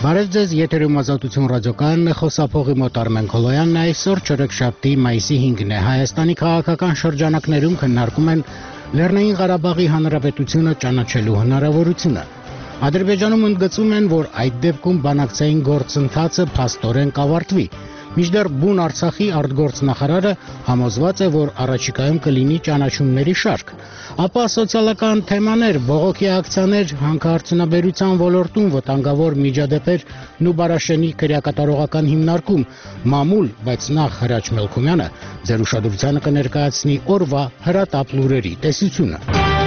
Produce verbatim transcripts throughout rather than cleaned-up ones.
Բարև ձեզ, եթերում Ազատություն ռադիոկայանն է, խոսափողի մոտ Արմեն Քոլոյանն է, այսօր չորեքշաբթի մայիսի հինգն է, Հայաստանի քաղաքական շրջանակներում քննարկում են Լեռնային Ղարաբաղի Հանրապետությունը ճանաչելու հնարավորությունը։ Ադրբեջանում ընդգծում են, որ այդ դեպքում բանակցային գործընթացը փաստորեն կավարտվի։ Մինչդեռ բուն Արցախի արտգործնախարարը համոզված է, որ առաջիկայում կլինի ճանաչումների շարք։ Ապա սոցիալական թեմաներ, բողոքի ակցիաներ, հանքարդյունաբերության ոլորտում վտանգավոր միջադեպեր, Նուբարաշենի քրեակատարողական հիմնարկում, մամուլ, բայց նախ Հրաչ Մելքումյանը ձեր ուշադրությանը կներկայացնի օրվա հրատապ լուրերի տեսությունը։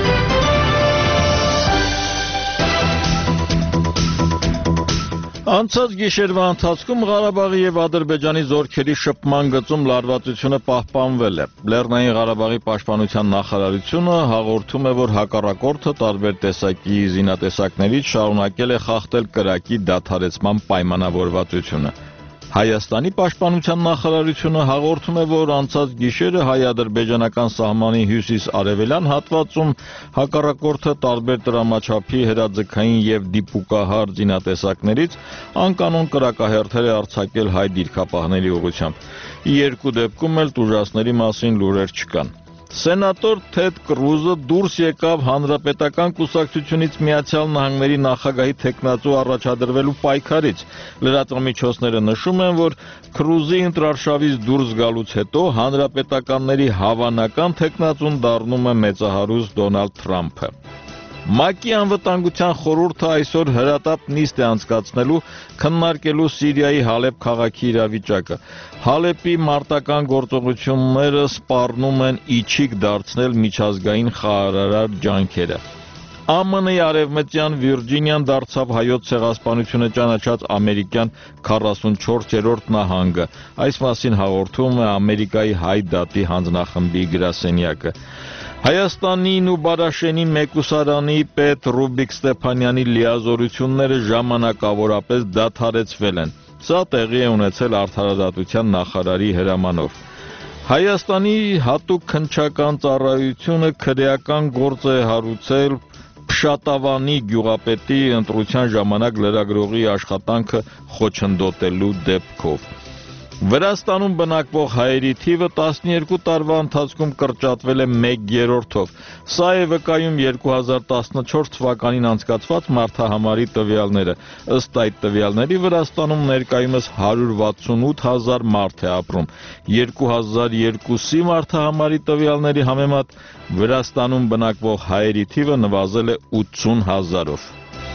Անցած գիշերվա ընթացքում Ղարաբաղի եւ Ադրբեջանի զորքերի շփման գծում լարվածությունը պահպանվել է։ Լեռնային Ղարաբաղի պաշտպանության նախարարությունը հաղորդում է, որ հակառակորդը տարբեր տեսակի զինատեսակներից շարունակել է խախտել կրակի դադարեցման պայմանավորվածությունը։ Հայաստանի պաշտպանության նախարարությունը հաղորդում է, որ անցած գիշերը հայ-ադրբեջանական սահմանի հյուսիս-արևելյան հատվածում հակառակորդը տարբեր տրամաչափի հրաձգային եւ դիպուկահար զինատեսակներից անկանոն կրակահերթեր է արձակել հայ դիրքապահների ուղղությամբ։ Երկու դեպքում էլ տուժածների մասին լուրեր չկան։ Սենատոր Թեդ Կրուզը դուրս եկավ Հանրապետական կուսակցությունից Միացյալ Նահանգների նախագահի թեկնածու առաջադրվելու պայքարից։ Լրատվամիջոցները նշում են, որ Կրուզի ընտրարշավից դուրս գալուց հետո հանրապետականների հավանական թեկնածուն դառնում է մեծահարուստ Դոնալդ Թրամփը։ ՄԱԿ-ի անվտանգության խորհուրդը այսօր հրատապ նիստ է անցկացնելու քննարկելու Սիրիայի Հալեբ քաղաքի իրավիճակը։ Հալեպի մարտական գործողությունները սպառնում են իջիկ դարձնել միջազգային խաղաղարար ջանքերը։ Է Մ Ն-ի արևմտյան Վիրջինիան դարձավ հայոց ցեղասպանությունը ճանաչած ամերիկյան քառասունչորսերորդ նահանգը։ Այս մասին հաղորդում է Ամերիկայի հայ դատի հանձնախմբի գրասենյակը։ Հայաստանի Նուբարաշենի մեկուսարանի պետ Ռուբիկ Ստեփանյանի լիազորությունները ժամանակավորապես դադարեցվել են։ Սա տեղի է ունեցել արդարադատության նախարարի հրամանով։ Հայաստանի հատուկ քննչական ծառայությունը քրեական գործ է հարուցել Փշատավանի գյուղապետի ընտրության ժամանակ լրագրողի աշխատանքը խոչընդոտելու դեպքով։ Վրաստանում բնակվող հայերի թիվը տասներկու տարվա ընթացքում կրճատվել է մեկ երրորդով։ Սա է վկայում երկու հազար տասնչորս թվականին անցկացված մարդահամարի տվյալները։ Ըստ այդ տվյալների Վրաստանում ներկայումս հարյուր վաթսունութ հազար մարդ է ապրում։ երկու հազար երկուսի մարդահամարի տվյալների համեմատ Վրաստանում բնակվող հայերի թիվը նվազել է ութսուն հազարով։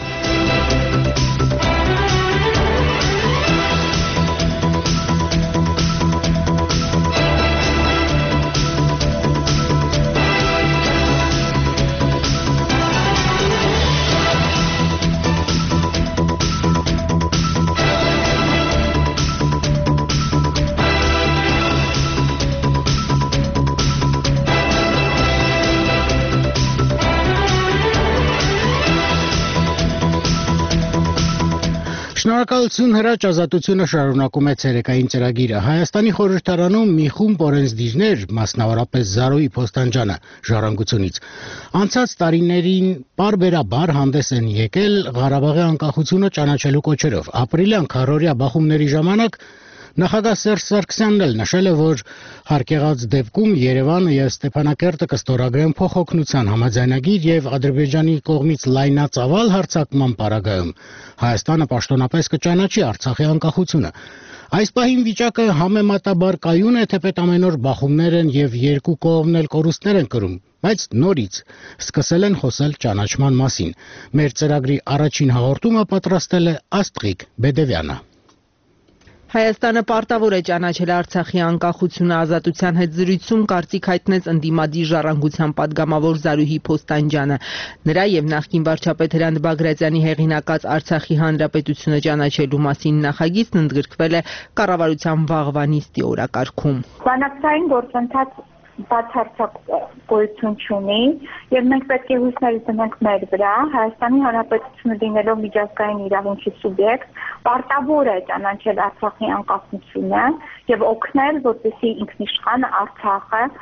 Շնորհակալություն Հրաչ, Ազատությունը շարունակում է ցերեկային ծրագիրը։ Հայաստանի խորհրդարանում մի խումբ օրենսդիրներ, մասնավորապես Զարոյի Փոստանջյանը Ժառանգությունից, անցած տարիներին պարբերաբար հանդես են եկել Ղարաբաղի անկախությունը ճանաչելու կոչերով։ Ապրիլյան քառօրյա բախումների ժամանակ նախագահ Սերժ Սարգսյանն էլ նշել է, որ հարկեղած դեպքում Երևանը եւ Ստեփանակերտը կստորագրեն փոխօգնության համաձայնագիր եւ Ադրբեջանի կողմից լայնածավալ հարձակման պարագայում Հայաստանը պաշտոնապես կճանաչի Արցախի անկախությունը։ Այս պահին վիճակը համեմատաբար կայուն է, թեպետ ամեն օր բախումներ են եւ երկու կողմն էլ կորուստներ են կրում, բայց նորից սկսել են խոսել ճանաչման մասին։ Մեր ծրագրի առաջին հաղորդումը պատրաստել է Աստղիկ Բեդևյանը։ Հայաստանը պարտավոր է ճանաչել Արցախի անկախությունը ազատության հետ զրույցում կարծիք հայտնեց ընդդիմադիր Ժառանգության падգամավոր Զարուհի Փոստանջյանը։ Նրա եւ նախկին վարչապետ Հրանտ Բագրատյանի հեղինակած Արցախի հանրապետությունը ճանաչելու մասին նախագիծն ընդգրկվել է կառավարության վաղվա նիստի օրակարգում։ Բանակցային գործընթաց բացարձակ գոյություն չունի եւ մենք պետք է հույսներ դնենք մեր վրա Հայաստանի Հանրապետությունը լինելով միջազգային իրավունքի սուբյեկտ պարտավոր է ճանաչել Արցախի անկախությունը եւ օգնել, որպեսզի ինքնիշխան Արցախը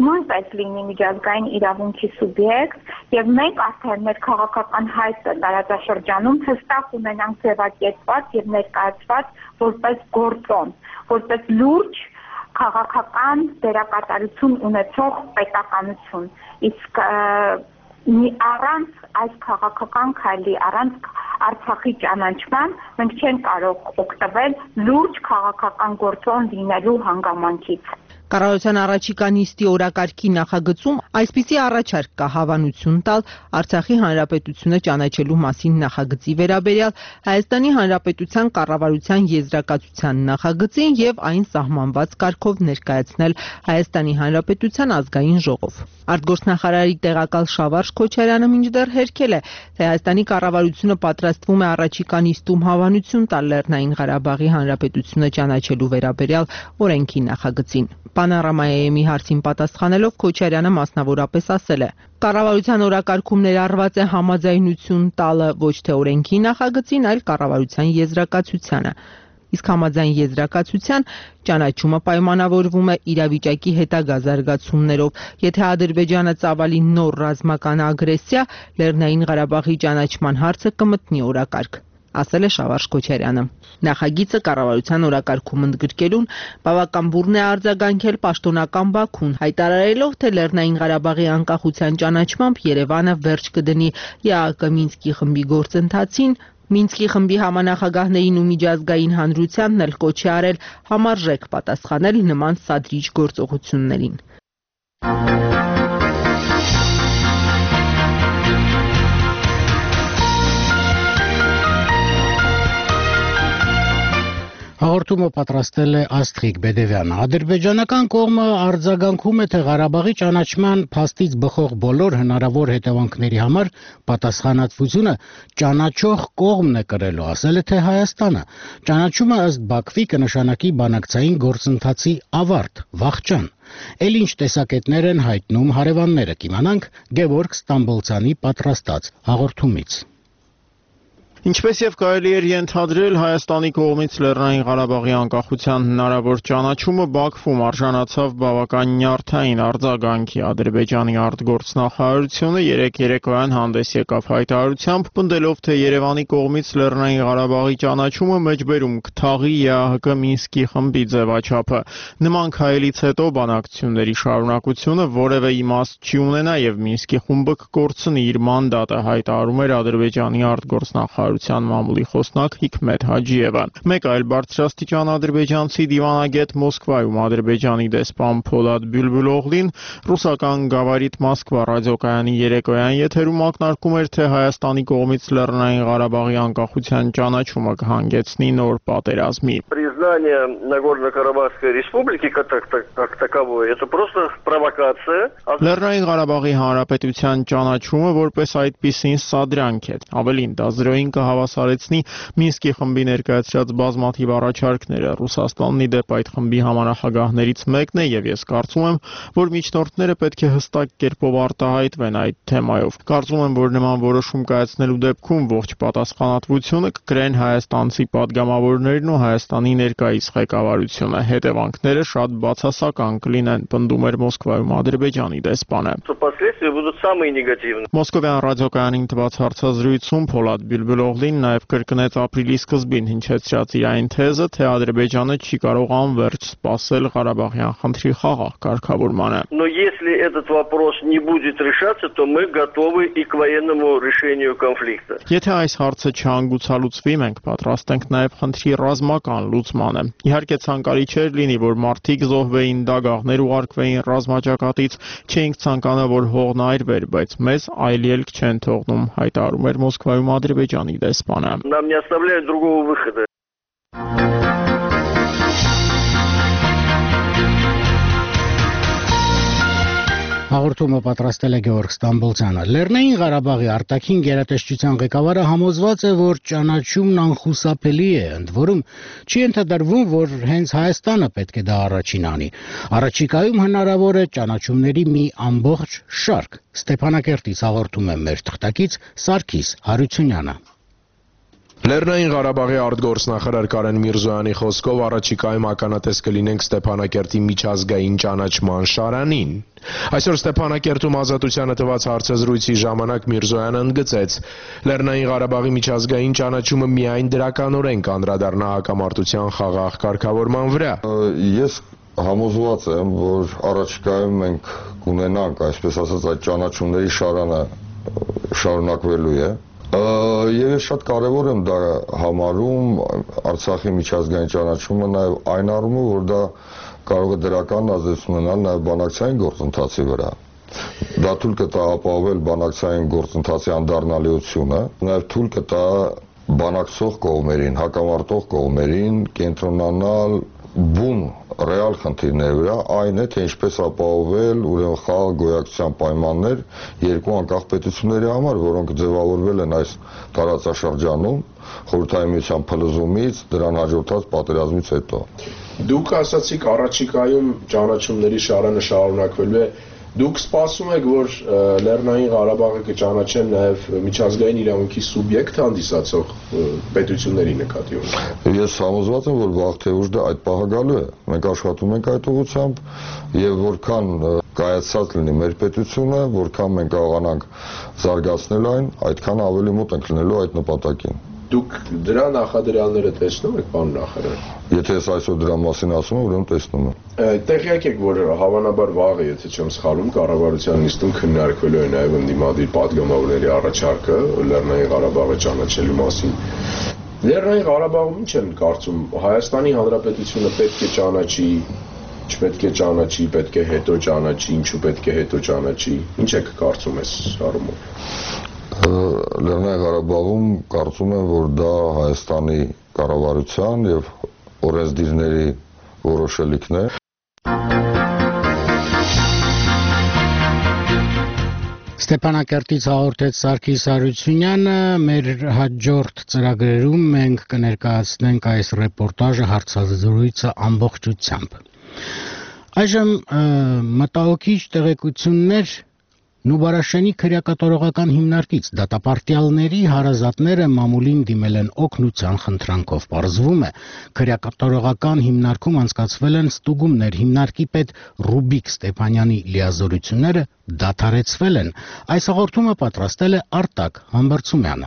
նույնպես լինի միջազգային իրավունքի սուբյեկտ եւ մենք արդեն մեր քաղաքական հայտը տարածաշրջանում հստակ ունենանք ձևակերպված եւ ներկայացված որպես գործոն, որպես լուրջ քաղաքական դերակատարություն ունեցող պետականություն, իսկ առանց այս քաղաքական քայլի, առանց Արցախի ճանաչման մենք չենք կարող օգտվել լուրջ քաղաքական գործոն լինելու հանգամանքից։ Կառավարության առաջիկա նիստի օրակարգի նախագծում այսպիսի առաջարկ կա հավանություն տալ Արցախի հանրապետությունը ճանաչելու մասին նախագծի վերաբերյալ Հայաստանի հանրապետության կառավարության եզրակացության նախագծին եւ այն սահմանված կարգով ներկայացնել Հայաստանի հանրապետության ազգային ժողով։ Արտգործնախարարի տեղակալ Շավարժ Քոչարյանը մինչդեռ հերքել է, թե Հայաստանի կառավարությունը պատրաստվում է առաջիկա նիստում հավանություն տալ Լեռնային Ղարաբաղի հանրապետությունը ճանաչելու վերաբերյալ օրենքի նախագծին։ Պանորամայի հարցին պատասխանելով Քոչարյանը մասնավորապես ասել է. Կառավարության օրակարգում ներառված է համաձայնություն տալը ոչ թե օրենքի նախագծին, այլ կառավարության եզրակացությանը։ Իսկ համաձայն եզրակացության ճանաչումը պայմանավորվում է իրավիճակի հետագա զարգացումներով։ Եթե Ադրբեջանը ծավալի նոր ռազմական ագրեսիա, Լեռնային Ղարաբաղի ճանաչման հարցը կմտնի օրակարգ, ասել է Շավարժ Քոչարյանը։ Նախագիծը կառավարության օրակարգում ընդգրկելուն բավական բուռն է արձագանքել պաշտոնական Բաքուն, հայտարարելով, թե Լեռնային Ղարաբաղի անկախության ճանաչմամբ Երևանը վերջ կդնի ԵԱՀԿ Մինսկի խմբի գործընթացին, Մինսկի խմբի համանախագահներին ու միջազգային հանրությանն էլ կոչ է արել համարժեք պատասխանել նման սադրիչ գործողություններին։ Հաղորդումը պատրաստել է Աստղիկ Բեդևյանը։ Ադրբեջանական կողմը արձագանքում է, թե Ղարաբաղի ճանաչման փաստից բխող բոլոր հնարավոր հետևանքների համար պատասխանատվությունը ճանաչող կողմն է կրելու, ասել է թե Հայաստանը։ Ճանաչումը ըստ Բաքվի կնշանակի բանակցային գործընթացի ավարտ, վախճան։ Էլ ինչ տեսակետներ են հայտնում հարևանները, կիմանանք Գևորգ Ստամբոլցյանի պատրաստած հաղորդումից։ Ինչպես եւ կարելի էր ենթադրել, Հայաստանի կողմից Լեռնային Ղարաբաղի անկախության հնարավոր ճանաչումը Բաքվում արժանացավ բավական նյարդային արձագանքի։ Ադրբեջանի արտգործնախարարությունը երեկ երեկոյան հանդես եկավ հայտարարությամբ, պնդելով, թե Երևանի կողմից Լեռնային Ղարաբաղի ճանաչումը մեջբերում կթաղի ԵԱՀԿ Մինսկի խմբի ձևաչափը։ Նման քայլից հետո բանակցությունների շարունակությունը որևէ իմաստ չի ունենա եւ Մինսկի խումբը կկորցնի իր մանդատը, հայտարարում էր Ադրբեջանի արտգործնախարարությունը մամուլի խոսնակ Հիկմետ Հաջիևը։ Մեկ այլ բարձրաստիճան ադրբեջանցի դիվանագետ Մոսկվայում Ադրբեջանի դեսպան Փոլադ Բյուլբուլօղլին ռուսական Գավարիտ Մոսկվա ռադիոկայանի երեկոյան եթերում ակնարկում էր, թե Հայաստանի կողմից Լեռնային Ղարաբաղի անկախության ճանաչումը կհանգեցնի նոր պատերազմի։ Признание Нагорно-Карабахской республики как таковой это просто провокация. Լեռնային Ղարաբաղի հանրապետության ճանաչումը որպես այդպիսին սադրանք է։ Ավելին, դա զրոյին կհավասարեցնի Մինսկի խմբի ներկայացրած բազմաթիվ առաջարկները։ Ռուսաստանն ի դեպ այդ խմբի համանախագահներից մեկն է եւ ես կարծում եմ, որ միջնորդները պետք է հստակ կերպով արտահայտվեն այդ թեմայով։ Կարծում եմ, որ նման որոշում կայացնելու դեպքում ողջ պատասխանատվությունը կկրեն հայաստանցի падգամավորներն ու Հայաստանի ներկայիս ղեկավարությունը։ Հետևանքները շատ բացասական կլինեն, պնդում էր Մոսկվայում Ադրբեջանի դեսպանը։ Последствия будут самые негативные. Մոսկովյան ռադիոկայանին տված հարցազրույցում Փոլադ Բյուլբուլօղլին նաև կրկնեց ապրիլի սկզբին հնչեցրած իր այն թեզը, թե Ադրբեջանը չի կարող անվերջ սպասել Ղարաբաղյան խնդրի խաղաղ կարգավորմանը։ Но если этот вопрос не будет решаться, то мы готовы и к военному решению конфликта. Եթե այս հարցը չհանգուցալուծվի, մենք պատրաստ ենք նաև խնդրի ռազմական լուծմանը։ Իհարկե ցանկալի չէր լինի, որ մարդիկ զոհվեին, դագաղներ ուղարկվեին ռազմաճակատից, չէինք ցանկանա, որ հողն այրվեր, բայց մեզ այլ ելք չեն թողնում, հայտարարում էր Մոսկվայում Ադրբեջանի դեսպանը։ Нам не оставляют другого выхода. Հաղորդումը պատրաստել է Գևորգ Ստամբոլցյանը։ Լեռնային Ղարաբաղի արտաքին գերատեսչության ղեկավարը համոզված է, որ ճանաչումն անխուսափելի է, ընդ որում չի ենթադրվում, որ հենց Հայաստանը պետք է դա առաջին անի։ Առաջիկայում հնարավոր է ճանաչումների մի ամբողջ շարք։ Ստեփանակերտից հաղորդում է մեր թղթակից Սարգիս Հարությունյանը։ Լեռնային Ղարաբաղի արտգործնախարար Կարեն Միրզոյանի խոսքով առաջիկայում ականատես կլինենք Ստեփանակերտի միջազգային ճանաչման շարանին։ Այսօր Ստեփանակերտում Ազատությանը տված հարցազրույցի ժամանակ Միրզոյանը ընդգծեց. Լեռնային Ղարաբաղի միջազգային ճանաչումը միայն դրականորեն կանդրադառնա հակամարտության խաղաղ կարգավորման վրա։ Ես համոզված եմ, որ առաջիկայում մենք կունենանք, այսպես ասած, այդ ճանաչումների շարանը շարունակվելու է։ Եվ ես շատ կարևոր եմ դա համարում Արցախի միջազգային ճանաչումը նաև այն առումով, որ դա կարող է դրական ազդեցություն ունենալ նաև բանակցային գործընթացի վրա։ Դա թույլ կտա ապահովել բանակցային գործընթացի անդառնալիությունը, նաև թույլ կտա բանակցող կողմերին, հակամարտող կողմերին կենտրոնանալ բուն ռեալ խնդիրների վրա, այն է, թե ինչպես ապահովել ուրեմն խաղաղ գոյակցության պայմաններ երկու անկախ պետությունների համար, որոնք ձևավորվել են այս տարածաշրջանում Խորհրդային Միության փլուզումից, դրան հաջորդած պատերազմից հետո։ Դուք ասացիք առաջիկայում ճանաչումների շարանը շարունակվելու է։ Դուք սպասում եք, որ Լեռնային Ղարաբաղը կճանաչեն նաև միջազգային իրավունքի սուբյեկտ հանդիսացող պետությունների նկատի ունենալով։ Ես համոզված եմ, որ վաղ թե ուշ դա այդ պահը գալու է։ Մենք աշխատում ենք այդ ուղղությամբ եւ որքան կայացած լինի մեր պետությունը, որքան մենք կարողանանք զարգացնել այն, այդքան ավելի մոտ ենք լինելու այդ նպատակին։ Դուք դրա նախադրյալները տեսնում եք, պարոն նախարար։ Եթե ես այսօր դրա մասին ասում եմ, ուրեմն տեսնում եմ։ Տեղյակ եք, որ հավանաբար վաղը, եթե չեմ սխալվում, կառավարության նիստում քննարկվելու է նաև ընդդիմադիր պատգամավորների առաջարկը Լեռնային Ղարաբաղը ճանաչելու մասին։ Լեռնային Ղարաբաղում ինչ են կարծում, Հայաստանի Հանրապետությունը պետք է ճանաչի, չպետք է ճանաչի, պետք է հետո ճանաչի, ինչու պետք է հետո ճանաչի։ Ինչ եք կարծում այս առումով։ Լեռնային Ղարաբաղում կարծում եմ, որ դա Հայաստանի կառավարության եւ օրենսդիրների որոշելիքն է։ Ստեփանակերտից հաղորդեց Սարգիս Հարությունյանը, մեր հաջորդ ծրագրերում մենք կներկայացնենք այս ռեպորտաժը, հարցազրույցը ամբողջությամբ։ Այժմ մտահոգիչ տեղեկություններ Նուբարաշենի քրեակատարողական հիմնարկից դատապարտյալների հարազատները մամուլին դիմել են օգնության խնդրանքով։ Պարզվում է, քրեակատարողական հիմնարկում անցկացվել են ստուգումներ, հիմնարկի պետ Ռուբիկ Ստեփանյանի լիազորությունները դադարեցվել են։ Այս հաղորդումը պատրաստել է Արտակ Համբարձումյանը։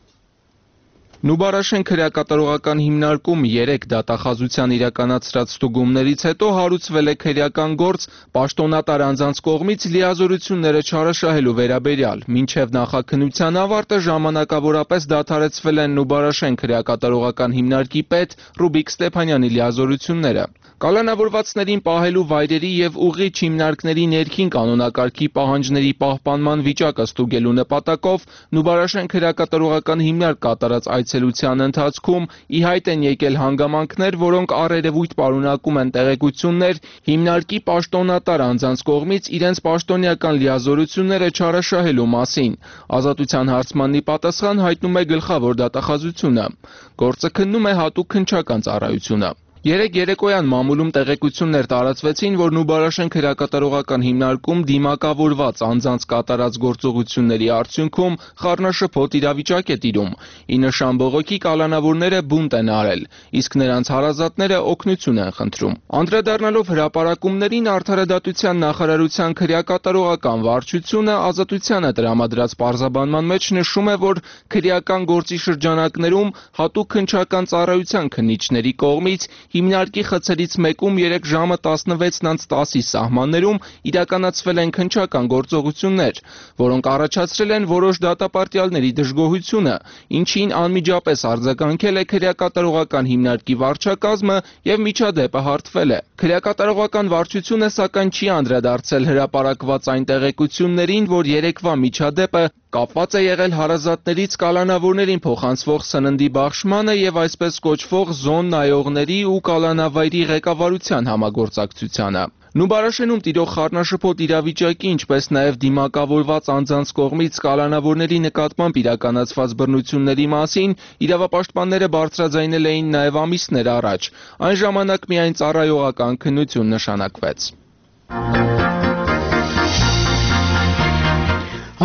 Նուբարաշեն քրեակատարողական հիմնարկում երեք դատախազության իրականացրած ստուգումներից հետո հարուցվել է քրեական գործ պաշտոնատար անձանց կողմից լիազորությունները չարաշահելու վերաբերյալ։ Մինչև նախաքննության ավարտը ժամանակավորապես դադարեցվել են Նուբարաշեն քրեակատարողական հիմնարկի պետ Ռուբիկ Ստեփանյանի լիազորությունները։ Կալանավորվածներին պահելու վայրերի եւ ուղղիչ հիմնարկների ներքին կանոնակարգի պահանջների պահպանման վիճակը ստուգելու նպատակով Նուբարաշեն քրեակատարողական հիմնարկ կատարած այցելության ընթացքում ի հայտ են եկել հանգամանքներ, որոնք առերևույթ պարունակում են տեղեկություններ հիմնարկի պաշտոնատար անձանց կողմից իրենց պաշտոնյական լիազորությունները չարաշահելու մասին։ Ազատության հարցմանի պատասխան հայտնում է գլխավոր դատախազությունը։ Գործը քննում է հատուկ քննչական ծառայությունը։ Երեկ երեկոյան մամուլում տեղեկություններ տարածվեցին, որ Նուբարաշեն քրեակատարողական հիմնարկում դիմակավորված անձանց կատարած գործողությունների արդյունքում խառնաշփոթ իրավիճակ է տիրում։ Ի նշան բողոքի կալանավորները բունտ են արել, իսկ նրանց հարազատները օգնություն են խնդրում։ Անդրադառնալով հրապարակումներին Արդարադատության նախարարության քրեակատարողական վարչությունը Ազատությանը տրամադրած պարզաբանման մեջ նշում է, որ քրեական գործի շրջանակներում հատուկ քննչական ծառայության քննիչների կողմից հիմնարկի խցերից մեկում երեկ ժամը տասնվեցն տասի սահմաններում իրականացվել են քննչական գործողություններ, որոնք առաջացրել են որոշ դատապարտյալների դժգոհությունը, ինչին անմիջապես արձագանքել է քրեակատարողական հիմնարկի վարչակազմը եւ միջադեպը հարթվել է։ Քրեակատարողական վարչությունը սակայն չի անդրադարձել հրապարակված այն տեղեկություններին, որ երեկվա միջադեպը կապված է եղել հարազատներից կալանավորներին փոխանցվող սննդի բաշխմանը եւ այսպես կոչվող զոն նայողների ու կալանավայրի ղեկավարության համագործակցությանը։ Նուբարաշենում տիրող խառնաշփոթ իրավիճակի, ինչպես նաև դիմակավորված անձանց կողմից կալանավորների նկատմամբ իրականացված բռնությունների մասին իրավապաշտպանները բարձրաձայնել էին նաև ամիսներ առաջ։ Այն ժամանակ միայն ծառայողական քննություն նշանակվեց։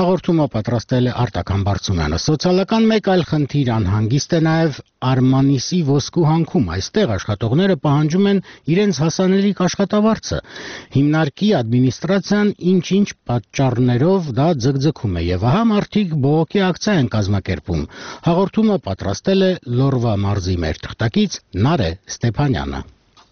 Հաղորդումը պատրաստել է Արտական Բարծումյանը։ Սոցիալական մեկ այլ խնդիր անհանգիստ է նաև Արմանիսի ոսկու հանքում։ Այստեղ աշխատողները պահանջում են իրենց հասանելիք աշխատավարձը։ Հիմնարկի ադմինիստրացիան ինչ-ինչ պատճառներով դա ձգձգում է եւ ահա մարդիկ բողոքի ակցիա են կազմակերպում։ Հաղորդումը պատրաստել է Լորվա մարզի մեր թղթակից Նարե Ստեփանյանը։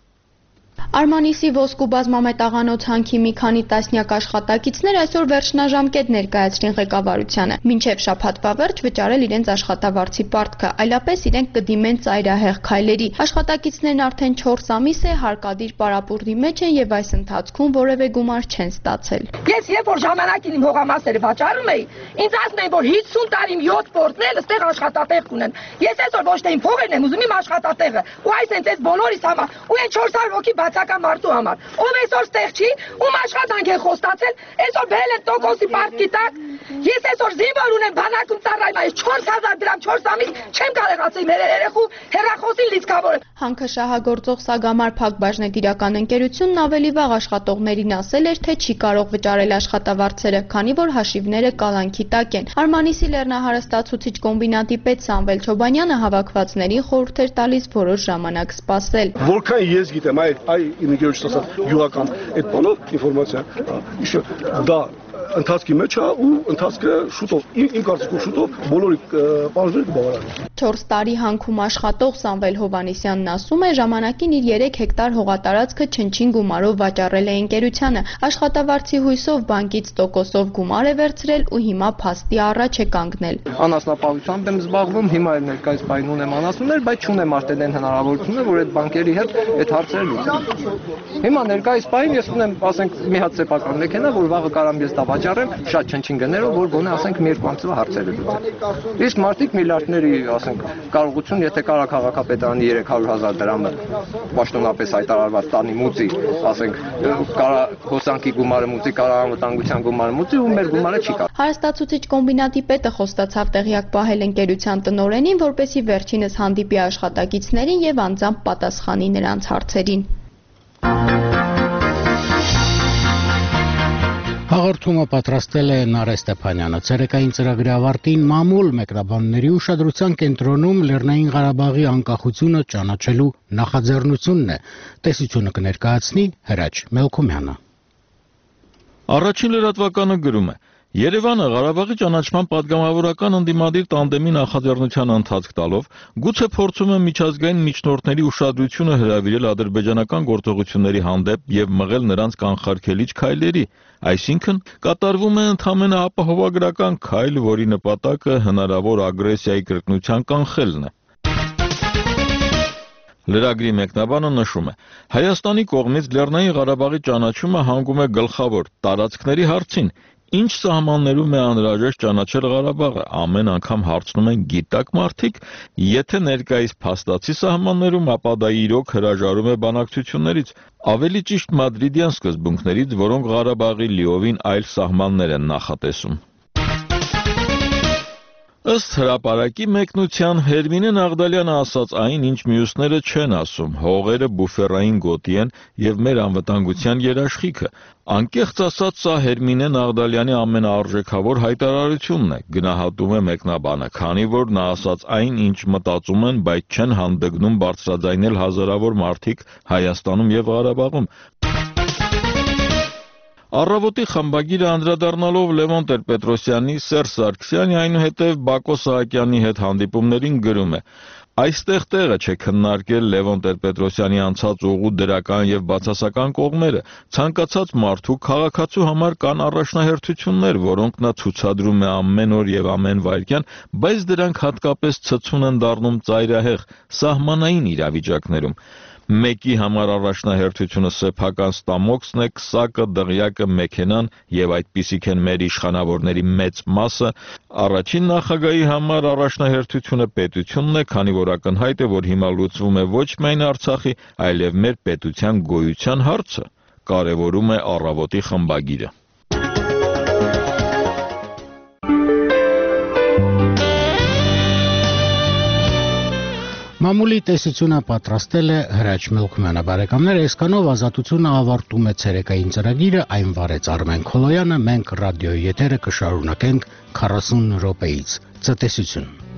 Արմանիսի ոսկու բազմամետաղանոց հանքի մի քանի տասնյակ աշխատակիցներ այսօր վերջնաժամկետ ներկայացրին ղեկավարությանը, մինչև շաբաթվա վերջ վճարել իրենց աշխատավարձի պարտքը, այլապես իրենք կդիմեն ծայրահեղ քայլերի։ Աշխատակիցներն արդեն չորս ամիս է հարկադիր պարապուրդի մեջ են եւ այս ընթացքում որևէ գումար չեն ստացել։ Ես երբ որ ժամանակին իմ հողամասերը վաճառում էի, ինձ ասում էին, որ հիսուն տարի յոթ պորտնել այստեղ աշխատատեղ կունեն։ Ես այսօր ոչ թե իմ փողերն եմ ուզում, իմ աշխատատեղը, ու այս հենց այս բոլորիս համար, ու այն չորս հարյուր հոգի բացական մարդու համար, ով այսօր ստեղ չի, ում աշխատանք են խոստացել, այսօր բերել են տոկոսի պարտքի տակ, ես այսօր զինվոր ունեմ բանակում ծառայում, այս չորս հազար դրամ չորս ամիս չեմ կարողացել մեր երեխու հեռախոսին լիցքավորել։ Հանքը շահագործող Սագամար Փակbaşնետիրական ընկերությունն ավելի վաղ աշխատողներին ասել էր, թե չի կարող վճարել աշխատավարձերը, քանի որ հաշիվները կալանքի տակ են։ Արմանիսի լեռնահարստացուցիչ կոմբինատի պետ Սամվել Չոբանյանը հավաքվածներին խորհուրդ էր տալիս որոշ ժամանակ սպասել։ Որքան ես գիտեմ, այ այ ինգեջս ասած յուղական այդ բանով ինֆորմացիա, իշը դա ընթացքի մեջ է ու ընթացքը շուտով իմ կարծիքով շուտով բոլորի բաժները կբավարարեն։ չորս տարի հանքում աշխատող Սամվել Հովանեսյանն ասում է, ժամանակին իր երեք հեկտար հողատարածքը չնչին գումարով վաճառել է ընկերությանը, աշխատավարձի հույսով բանկից տոկոսով գումար է վերցրել ու հիմա փաստի առաջ է կանգնել։ Անասնապահությամբ եմ զբաղվում, հիմա էլ ներկայիս պայն ունեմ անասուններ, բայց չունեմ արդեն այն հնարավորությունը, որ այդ բանկերի հետ այդ հարցերը լուծեմ։ Հիմա ներկայիս պայն ես ունեմ, ասենք, մի հատ սեփական մեքենա, որ վաղը կարամ ես դա վաճառեմ շատ չնչին գներով, որ գոնե ասենք մի երկու ամսվա հարցերը լուծեմ։ Իսկ մարդիկ միլիարդների, ասենք, կարողություն, եթե կարա քաղաքապետարանի երեք հարյուր հազար դրամը պաշտոնապես հայտարարված տանի մուծի, ասենք, կարա հոսանքի գումարը մուծի, կարա անվտանգության գումարը մուծի ու մեր գումարը չի կարող։ Հարստացուցիչ կոմբինատի պետը խոստացավ տեղյակ պահել ընկերության տնօրենին, որպեսզի վերջինս հանդիպի աշխատակիցներին եւ անձամբ պատասխանի նրանց հարցերին։ Հաղորդումը պատրաստել է Նարե Ստեփանյանը։ Ցերեկային ծրագրի ավարտին մամուլ մեկնաբանների ուշադրության կենտրոնում Լեռնային Ղարաբաղի անկախությունը ճանաչելու նախաձեռնությունն է։ Տեսությունը կներկայացնի Հրաչ Մելքումյանը։ Առաջին լրատվականը գրում է. Երևանը Ղարաբաղի ճանաչման պատգամավորական ընդդիմադիր տանդեմի նախաձեռնության ընթացք տալով գուցե փորձում է միջազգային միջնորդների ուշադրությունը հրավիրել ադրբեջանական գործողությունների հանդեպ եւ մղել նրանց կանխարգելիչ քայլերի, այսինքն կատարվում է ընդհանրապես ապահովագրական քայլ, որի նպատակը հնարավոր ագրեսիայի կրկնության կանխելն է։ Լրագրի մեկնաբանը նշում է. Հայաստանի կողմից Լեռնային Ղարաբաղի ճանաչումը հանգում է գլխավոր տարածքների հարցին։ Ինչ սահմաններում է անհրաժեշտ ճանաչել Ղարաբաղը, ամեն անգամ հարցնում են գիտակ մարդիկ, եթե ներկայիս փաստացի սահմաններում, ապա դա իրոք հրաժարում է բանակցություններից, ավելի ճիշտ մադրիդյան սկզբունքներից, որոնք Ղարաբաղի լիովին այլ սահմաններ են նախատեսում։ Ըստ հրապարակի մեկնության Հերմինե Նաղդալյանը ասաց այն, ինչ մյուսները չեն ասում, հողերը բուֆերային գոտի են եւ մեր անվտանգության երաշխիքը։ Անկեղծ ասած, սա Հերմինե Նաղդալյանի ամենաարժեքավոր հայտարարությունն է, գնահատում է մեկնաբանը, քանի որ նա ասաց այն, ինչ մտածում են, բայց չեն հանդգնում բարձրաձայնել հազարավոր մարդիկ Հայաստանում եւ Ղարաբաղում։ Առավոտի խմբագիրը անդրադառնալով Լևոն Տեր-Պետրոսյանի, Սերժ Սարգսյանի, այնուհետև Բակո Սահակյանի հետ հանդիպումներին գրում է. Այստեղ տեղը չէ քննարկել Լևոն Տեր-Պետրոսյանի անցած ուղու դրական եւ բացասական կողմերը, ցանկացած մարդու քաղաքացու համար կան առաջնահերթություններ, որոնք նա ցուցադրում է ամեն օր եւ ամեն վայրկյան, բայց դրանք հատկապես ցցուն են դառնում ծայրահեղ, սահմանային իրավիճակներում։ Մեկի համար առաջնահերթությունը սեփական ստամոքսն է, քսակը, դղյակը, մեքենան եւ այդպիսիք են մեր իշխանավորների մեծ մասը։ Առաջին նախագահի համար առաջնահերթությունը պետությունն է, քանի որ ակնհայտ է, որ հիմա լուծվում է ոչ միայն Արցախի, այլև մեր պետության գոյության հարցը, կարևորում է Առավոտի խմբագիրը։ Մամուլի տեսությունը պատրաստել է Հրաչ Մելքումյանը։ Բարեկամներ, այսքանով Ազատությունը ավարտում է ցերեկային ծրագիրը, այն վարեց Արմեն Քոլոյանը, մենք ռադիոյի եթերը կշարունակենք քառասուն րոպեից։ Ցտեսություն։